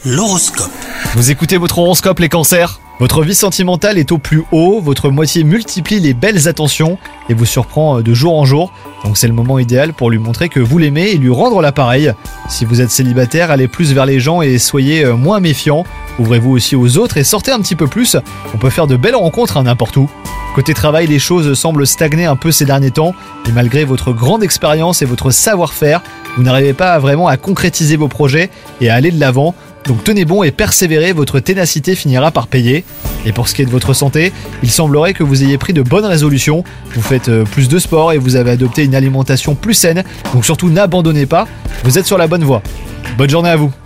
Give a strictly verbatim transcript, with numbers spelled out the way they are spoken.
L'horoscope. Vous écoutez votre horoscope les cancers ? Votre vie sentimentale est au plus haut, votre moitié multiplie les belles attentions et vous surprend de jour en jour. Donc c'est le moment idéal pour lui montrer que vous l'aimez et lui rendre l'appareil. Si vous êtes célibataire, allez plus vers les gens et soyez moins méfiant. Ouvrez-vous aussi aux autres et sortez un petit peu plus. On peut faire de belles rencontres à n'importe où. Côté travail, les choses semblent stagner un peu ces derniers temps et malgré votre grande expérience et votre savoir-faire, vous n'arrivez pas vraiment à concrétiser vos projets et à aller de l'avant. Donc tenez bon et persévérez, votre ténacité finira par payer. Et pour ce qui est de votre santé, il semblerait que vous ayez pris de bonnes résolutions. Vous faites plus de sport et vous avez adopté une alimentation plus saine. Donc surtout n'abandonnez pas, vous êtes sur la bonne voie. Bonne journée à vous.